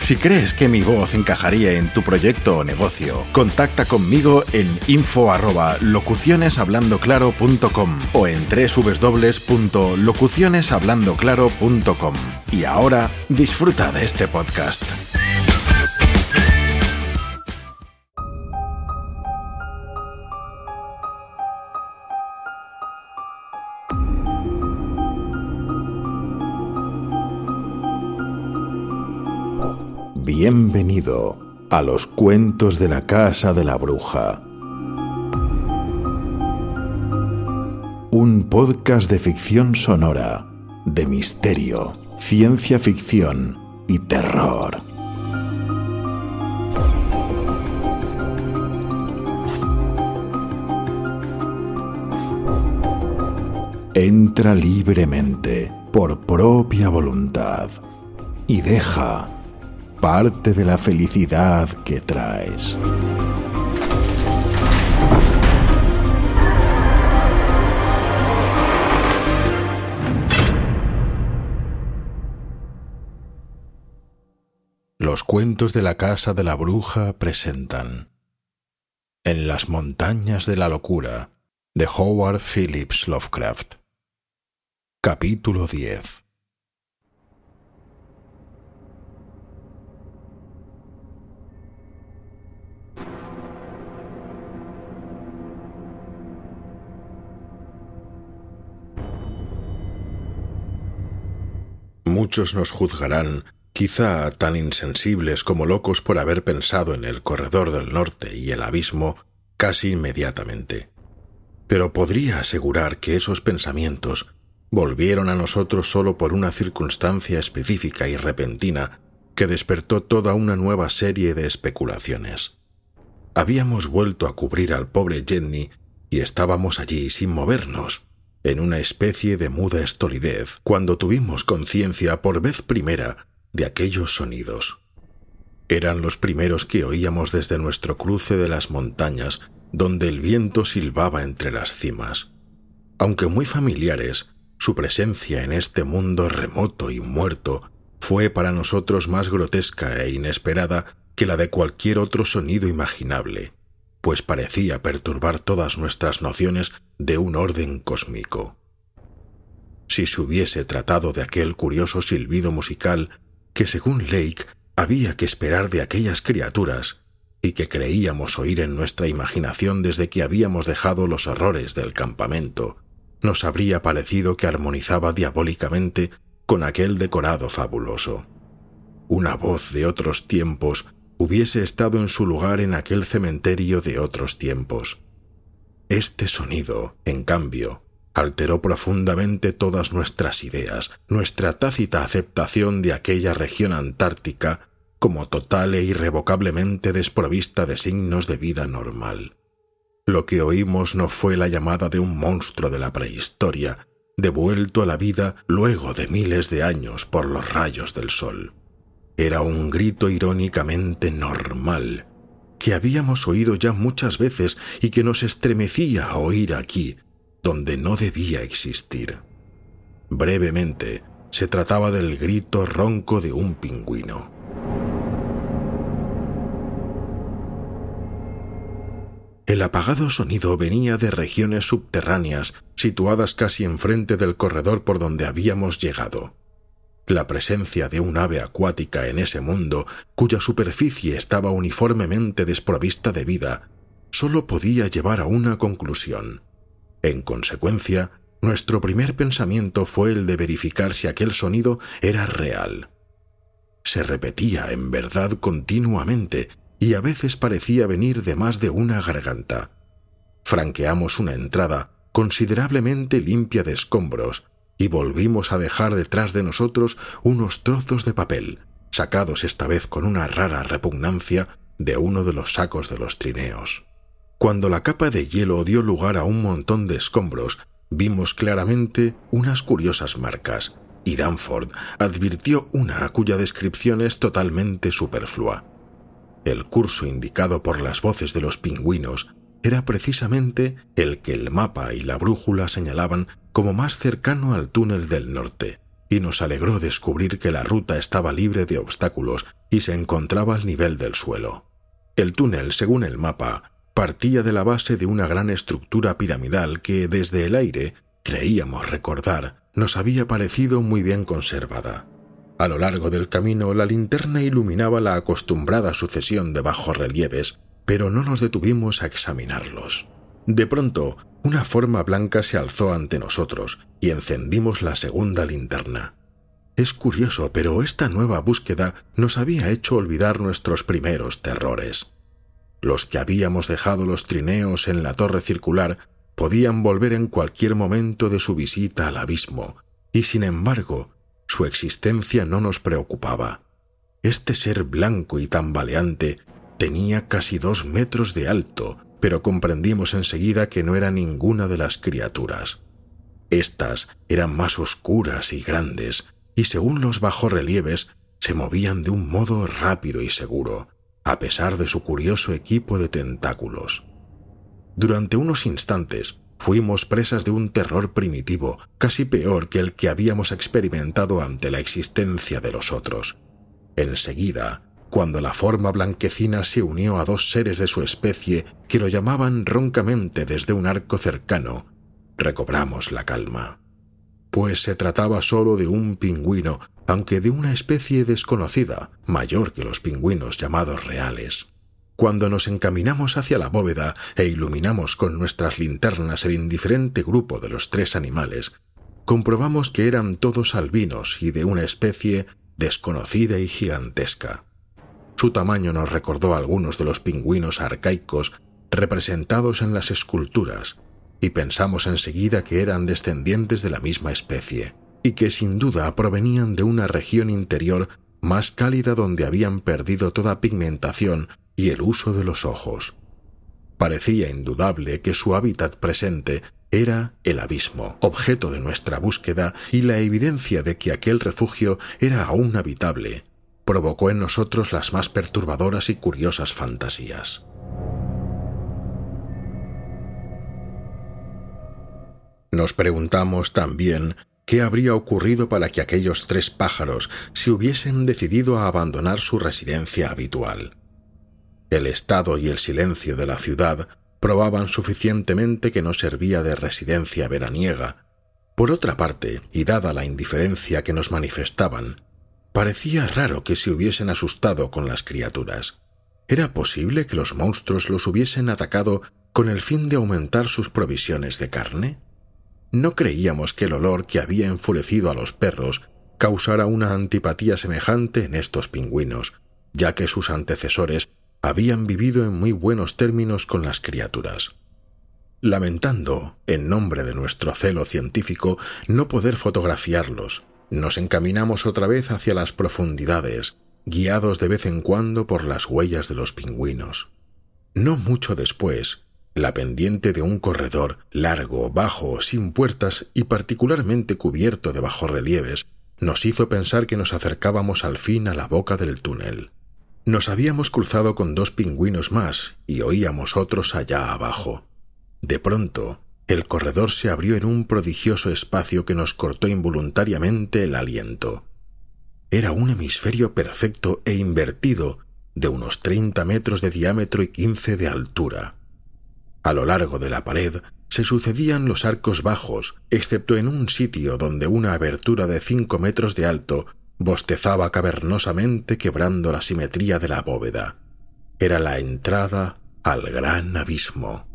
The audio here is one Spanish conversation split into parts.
Si crees que mi voz encajaría en tu proyecto o negocio, contacta conmigo en info@locucioneshablandoclaro.com o en www.locucioneshablandoclaro.com. Y ahora, disfruta de este podcast. Bienvenido a los cuentos de la Casa de la Bruja. Un podcast de ficción sonora, de misterio, ciencia ficción y terror. Entra libremente, por propia voluntad, y deja parte de la felicidad que traes. Los cuentos de la Casa de la Bruja presentan En las montañas de la locura, de Howard Phillips Lovecraft. Capítulo 10. Muchos nos juzgarán, quizá tan insensibles como locos por haber pensado en el corredor del norte y el abismo casi inmediatamente. Pero podría asegurar que esos pensamientos volvieron a nosotros solo por una circunstancia específica y repentina que despertó toda una nueva serie de especulaciones. Habíamos vuelto a cubrir al pobre Jenny y estábamos allí sin movernos, en una especie de muda estolidez, cuando tuvimos conciencia por vez primera de aquellos sonidos. Eran los primeros que oíamos desde nuestro cruce de las montañas, donde el viento silbaba entre las cimas. Aunque muy familiares, su presencia en este mundo remoto y muerto fue para nosotros más grotesca e inesperada que la de cualquier otro sonido imaginable, pues parecía perturbar todas nuestras nociones de un orden cósmico. Si se hubiese tratado de aquel curioso silbido musical que, según Lake, había que esperar de aquellas criaturas y que creíamos oír en nuestra imaginación desde que habíamos dejado los horrores del campamento, nos habría parecido que armonizaba diabólicamente con aquel decorado fabuloso. Una voz de otros tiempos hubiese estado en su lugar en aquel cementerio de otros tiempos. Este sonido, en cambio, alteró profundamente todas nuestras ideas, nuestra tácita aceptación de aquella región antártica como total e irrevocablemente desprovista de signos de vida normal. Lo que oímos no fue la llamada de un monstruo de la prehistoria, devuelto a la vida luego de miles de años por los rayos del sol. Era un grito irónicamente normal, que habíamos oído ya muchas veces y que nos estremecía a oír aquí, donde no debía existir. Brevemente, se trataba del grito ronco de un pingüino. El apagado sonido venía de regiones subterráneas situadas casi enfrente del corredor por donde habíamos llegado. La presencia de un ave acuática en ese mundo, cuya superficie estaba uniformemente desprovista de vida, solo podía llevar a una conclusión. En consecuencia, nuestro primer pensamiento fue el de verificar si aquel sonido era real. Se repetía en verdad continuamente y a veces parecía venir de más de una garganta. Franqueamos una entrada considerablemente limpia de escombros y volvimos a dejar detrás de nosotros unos trozos de papel, sacados esta vez con una rara repugnancia de uno de los sacos de los trineos. Cuando la capa de hielo dio lugar a un montón de escombros, vimos claramente unas curiosas marcas, y Danforth advirtió una cuya descripción es totalmente superflua. El curso indicado por las voces de los pingüinos era precisamente el que el mapa y la brújula señalaban como más cercano al túnel del norte, y nos alegró descubrir que la ruta estaba libre de obstáculos y se encontraba al nivel del suelo. El túnel, según el mapa, partía de la base de una gran estructura piramidal que, desde el aire, creíamos recordar, nos había parecido muy bien conservada. A lo largo del camino, la linterna iluminaba la acostumbrada sucesión de bajorrelieves, pero no nos detuvimos a examinarlos. De pronto, una forma blanca se alzó ante nosotros y encendimos la segunda linterna. Es curioso, pero esta nueva búsqueda nos había hecho olvidar nuestros primeros terrores. Los que habíamos dejado los trineos en la torre circular podían volver en cualquier momento de su visita al abismo, y sin embargo, su existencia no nos preocupaba. Este ser blanco y tambaleante tenía casi 2 metros de alto, pero comprendimos enseguida que no era ninguna de las criaturas. Estas eran más oscuras y grandes, y según los bajorrelieves, se movían de un modo rápido y seguro, a pesar de su curioso equipo de tentáculos. Durante unos instantes fuimos presas de un terror primitivo, casi peor que el que habíamos experimentado ante la existencia de los otros. Enseguida, cuando la forma blanquecina se unió a 2 seres de su especie que lo llamaban roncamente desde un arco cercano, recobramos la calma. Pues se trataba solo de un pingüino, aunque de una especie desconocida, mayor que los pingüinos llamados reales. Cuando nos encaminamos hacia la bóveda e iluminamos con nuestras linternas el indiferente grupo de los 3 animales, comprobamos que eran todos albinos y de una especie desconocida y gigantesca. Su tamaño nos recordó a algunos de los pingüinos arcaicos representados en las esculturas, y pensamos enseguida que eran descendientes de la misma especie, y que sin duda provenían de una región interior más cálida donde habían perdido toda pigmentación y el uso de los ojos. Parecía indudable que su hábitat presente era el abismo, objeto de nuestra búsqueda, y la evidencia de que aquel refugio era aún habitable provocó en nosotros las más perturbadoras y curiosas fantasías. Nos preguntamos también qué habría ocurrido para que aquellos 3 pájaros se hubiesen decidido a abandonar su residencia habitual. El estado y el silencio de la ciudad probaban suficientemente que no servía de residencia veraniega. Por otra parte, y dada la indiferencia que nos manifestaban, parecía raro que se hubiesen asustado con las criaturas. ¿Era posible que los monstruos los hubiesen atacado con el fin de aumentar sus provisiones de carne? No creíamos que el olor que había enfurecido a los perros causara una antipatía semejante en estos pingüinos, ya que sus antecesores habían vivido en muy buenos términos con las criaturas. Lamentando, en nombre de nuestro celo científico, no poder fotografiarlos, nos encaminamos otra vez hacia las profundidades, guiados de vez en cuando por las huellas de los pingüinos. No mucho después, la pendiente de un corredor largo, bajo, sin puertas y particularmente cubierto de bajorrelieves, nos hizo pensar que nos acercábamos al fin a la boca del túnel. Nos habíamos cruzado con 2 pingüinos más y oíamos otros allá abajo. De pronto, el corredor se abrió en un prodigioso espacio que nos cortó involuntariamente el aliento. Era un hemisferio perfecto e invertido de unos 30 metros de diámetro y 15 de altura. A lo largo de la pared se sucedían los arcos bajos, excepto en un sitio donde una abertura de 5 metros de alto bostezaba cavernosamente quebrando la simetría de la bóveda. Era la entrada al gran abismo.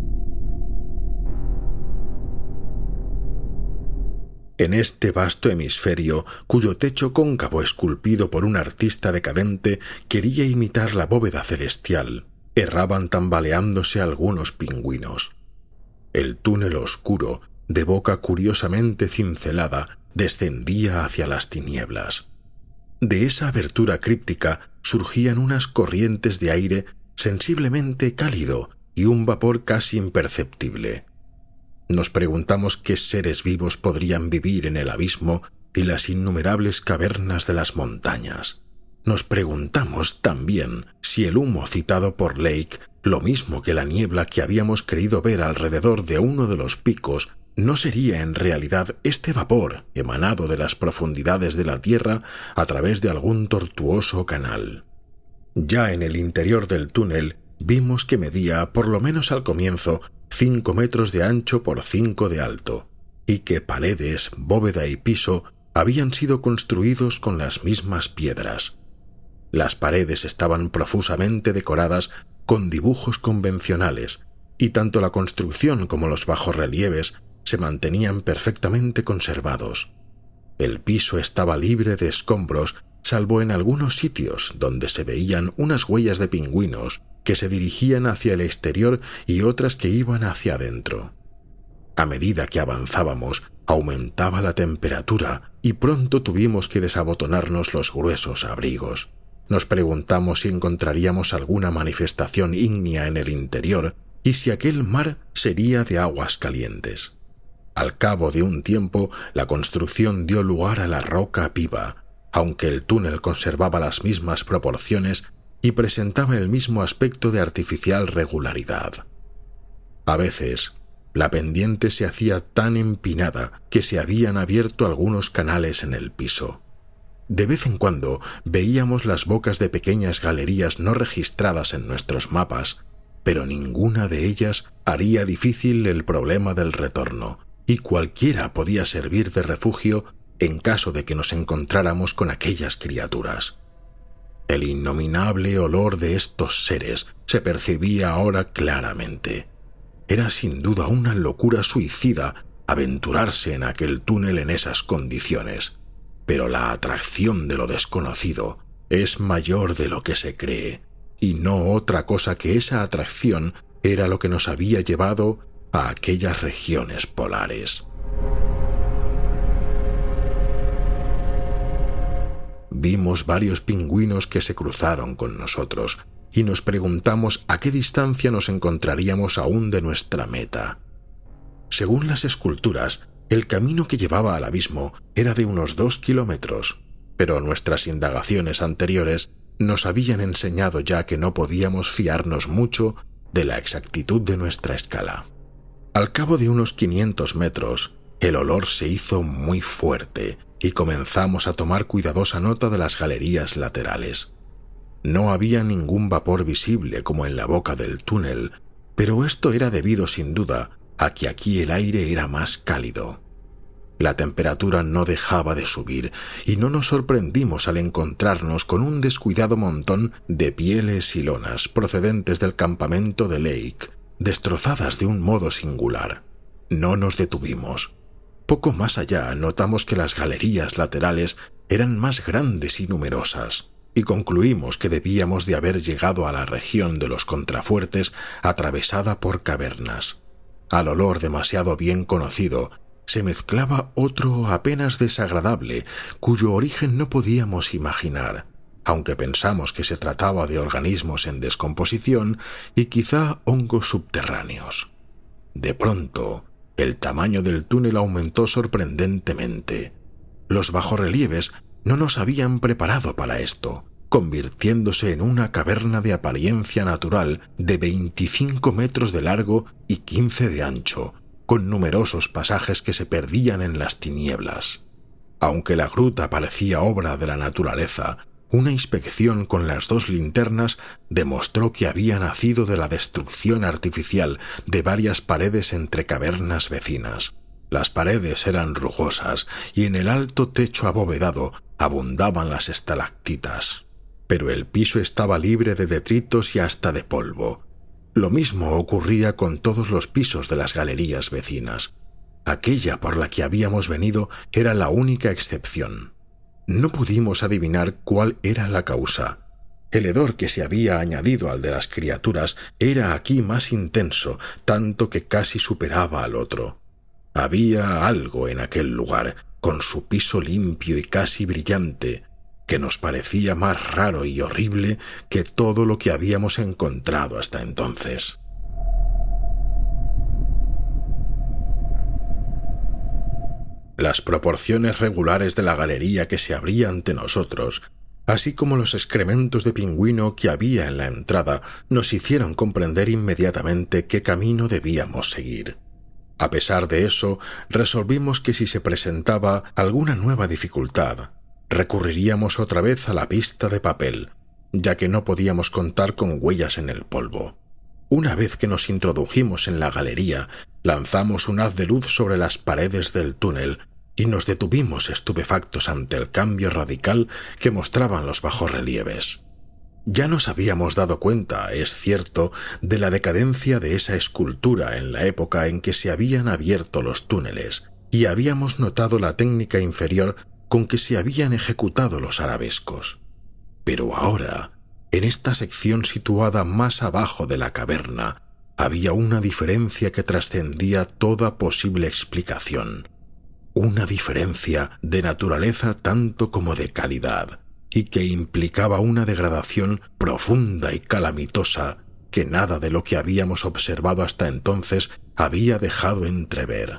En este vasto hemisferio, cuyo techo cóncavo esculpido por un artista decadente quería imitar la bóveda celestial, erraban tambaleándose algunos pingüinos. El túnel oscuro, de boca curiosamente cincelada, descendía hacia las tinieblas. De esa abertura críptica surgían unas corrientes de aire sensiblemente cálido y un vapor casi imperceptible. Nos preguntamos qué seres vivos podrían vivir en el abismo y las innumerables cavernas de las montañas. Nos preguntamos también si el humo citado por Lake, lo mismo que la niebla que habíamos creído ver alrededor de uno de los picos, ¿no sería en realidad este vapor emanado de las profundidades de la Tierra a través de algún tortuoso canal? Ya en el interior del túnel vimos que medía, por lo menos al comienzo, 5 metros de ancho por 5 de alto, y que paredes, bóveda y piso habían sido construidos con las mismas piedras. Las paredes estaban profusamente decoradas con dibujos convencionales, y tanto la construcción como los bajorrelieves se mantenían perfectamente conservados. El piso estaba libre de escombros, salvo en algunos sitios donde se veían unas huellas de pingüinos que se dirigían hacia el exterior y otras que iban hacia adentro. A medida que avanzábamos, aumentaba la temperatura y pronto tuvimos que desabotonarnos los gruesos abrigos. Nos preguntamos si encontraríamos alguna manifestación ígnea en el interior y si aquel mar sería de aguas calientes. Al cabo de un tiempo, la construcción dio lugar a la roca viva, aunque el túnel conservaba las mismas proporciones y presentaba el mismo aspecto de artificial regularidad. A veces, la pendiente se hacía tan empinada que se habían abierto algunos canales en el piso. De vez en cuando veíamos las bocas de pequeñas galerías no registradas en nuestros mapas, pero ninguna de ellas haría difícil el problema del retorno, y cualquiera podía servir de refugio en caso de que nos encontráramos con aquellas criaturas. El innominable olor de estos seres se percibía ahora claramente. Era sin duda una locura suicida aventurarse en aquel túnel en esas condiciones, pero la atracción de lo desconocido es mayor de lo que se cree, y no otra cosa que esa atracción era lo que nos había llevado a aquellas regiones polares. Vimos varios pingüinos que se cruzaron con nosotros y nos preguntamos a qué distancia nos encontraríamos aún de nuestra meta. Según las esculturas, el camino que llevaba al abismo era de unos 2 kilómetros, pero nuestras indagaciones anteriores nos habían enseñado ya que no podíamos fiarnos mucho de la exactitud de nuestra escala. Al cabo de unos 500 metros, el olor se hizo muy fuerte y comenzamos a tomar cuidadosa nota de las galerías laterales. No había ningún vapor visible como en la boca del túnel, pero esto era debido sin duda a que aquí el aire era más cálido. La temperatura no dejaba de subir y no nos sorprendimos al encontrarnos con un descuidado montón de pieles y lonas procedentes del campamento de Lake, destrozadas de un modo singular. No nos detuvimos. Poco más allá notamos que las galerías laterales eran más grandes y numerosas, y concluimos que debíamos de haber llegado a la región de los contrafuertes atravesada por cavernas. Al olor demasiado bien conocido se mezclaba otro apenas desagradable, cuyo origen no podíamos imaginar, aunque pensamos que se trataba de organismos en descomposición y quizá hongos subterráneos. De pronto, el tamaño del túnel aumentó sorprendentemente. Los bajorrelieves no nos habían preparado para esto, convirtiéndose en una caverna de apariencia natural de 25 metros de largo y 15 de ancho, con numerosos pasajes que se perdían en las tinieblas. Aunque la gruta parecía obra de la naturaleza, una inspección con las 2 linternas demostró que había nacido de la destrucción artificial de varias paredes entre cavernas vecinas. Las paredes eran rugosas y en el alto techo abovedado abundaban las estalactitas, pero el piso estaba libre de detritos y hasta de polvo. Lo mismo ocurría con todos los pisos de las galerías vecinas. Aquella por la que habíamos venido era la única excepción. No pudimos adivinar cuál era la causa. El hedor que se había añadido al de las criaturas era aquí más intenso, tanto que casi superaba al otro. Había algo en aquel lugar, con su piso limpio y casi brillante, que nos parecía más raro y horrible que todo lo que habíamos encontrado hasta entonces. Las proporciones regulares de la galería que se abría ante nosotros, así como los excrementos de pingüino que había en la entrada, nos hicieron comprender inmediatamente qué camino debíamos seguir. A pesar de eso, resolvimos que si se presentaba alguna nueva dificultad, recurriríamos otra vez a la pista de papel, ya que no podíamos contar con huellas en el polvo. Una vez que nos introdujimos en la galería, lanzamos un haz de luz sobre las paredes del túnel y nos detuvimos estupefactos ante el cambio radical que mostraban los bajorrelieves. Ya nos habíamos dado cuenta, es cierto, de la decadencia de esa escultura en la época en que se habían abierto los túneles, y habíamos notado la técnica inferior con que se habían ejecutado los arabescos. Pero ahora, en esta sección situada más abajo de la caverna, había una diferencia que trascendía toda posible explicación. Una diferencia de naturaleza tanto como de calidad, y que implicaba una degradación profunda y calamitosa que nada de lo que habíamos observado hasta entonces había dejado entrever.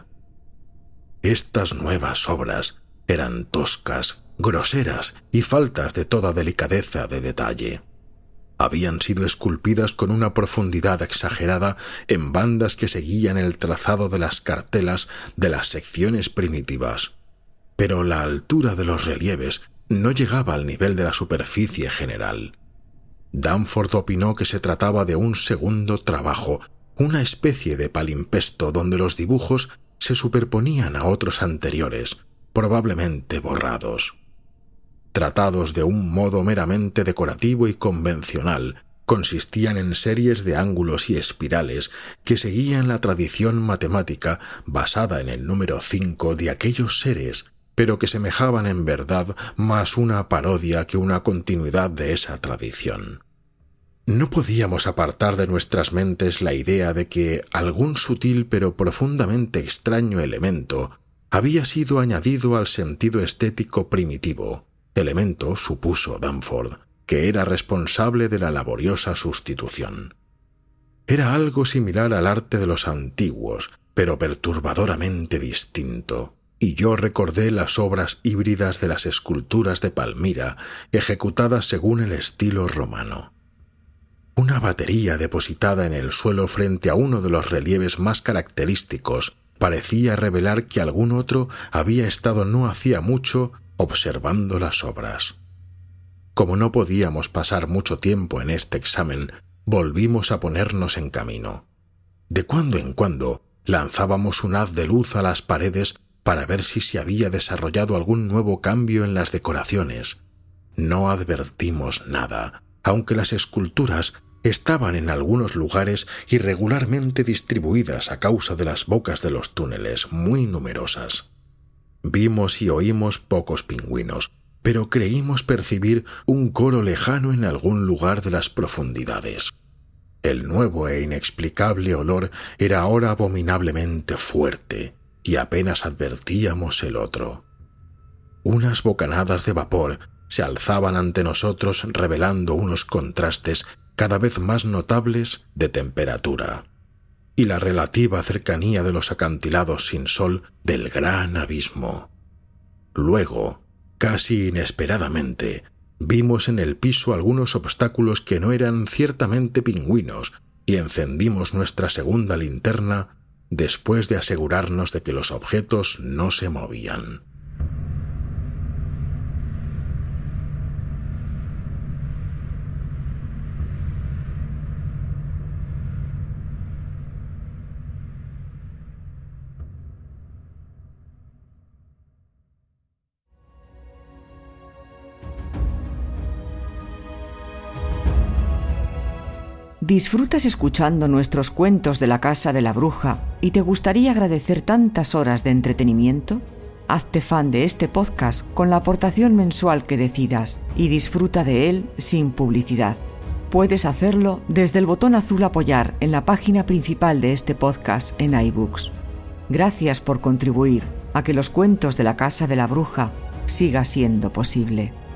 Estas nuevas obras eran toscas, groseras y faltas de toda delicadeza de detalle. Habían sido esculpidas con una profundidad exagerada en bandas que seguían el trazado de las cartelas de las secciones primitivas, pero la altura de los relieves no llegaba al nivel de la superficie general. Danforth opinó que se trataba de un segundo trabajo, una especie de palimpsesto donde los dibujos se superponían a otros anteriores, probablemente borrados. Tratados de un modo meramente decorativo y convencional, consistían en series de ángulos y espirales que seguían la tradición matemática basada en el número 5 de aquellos seres, pero que semejaban en verdad más una parodia que una continuidad de esa tradición. No podíamos apartar de nuestras mentes la idea de que algún sutil pero profundamente extraño elemento había sido añadido al sentido estético primitivo, elemento, supuso Danforth, que era responsable de la laboriosa sustitución. Era algo similar al arte de los antiguos, pero perturbadoramente distinto, y yo recordé las obras híbridas de las esculturas de Palmira, ejecutadas según el estilo romano. Una batería depositada en el suelo frente a uno de los relieves más característicos parecía revelar que algún otro había estado no hacía mucho observando las obras. Como no podíamos pasar mucho tiempo en este examen, volvimos a ponernos en camino. De cuando en cuando lanzábamos un haz de luz a las paredes para ver si se había desarrollado algún nuevo cambio en las decoraciones. No advertimos nada, aunque las esculturas estaban en algunos lugares irregularmente distribuidas a causa de las bocas de los túneles, muy numerosas. Vimos y oímos pocos pingüinos, pero creímos percibir un coro lejano en algún lugar de las profundidades. El nuevo e inexplicable olor era ahora abominablemente fuerte, y apenas advertíamos el otro. Unas bocanadas de vapor se alzaban ante nosotros revelando unos contrastes cada vez más notables de temperatura, y la relativa cercanía de los acantilados sin sol del gran abismo. Luego, casi inesperadamente, vimos en el piso algunos obstáculos que no eran ciertamente pingüinos y encendimos nuestra segunda linterna después de asegurarnos de que los objetos no se movían. ¿Disfrutas escuchando nuestros cuentos de la Casa de la Bruja y te gustaría agradecer tantas horas de entretenimiento? Hazte fan de este podcast con la aportación mensual que decidas y disfruta de él sin publicidad. Puedes hacerlo desde el botón azul Apoyar en la página principal de este podcast en iBooks. Gracias por contribuir a que los cuentos de la Casa de la Bruja siga siendo posible.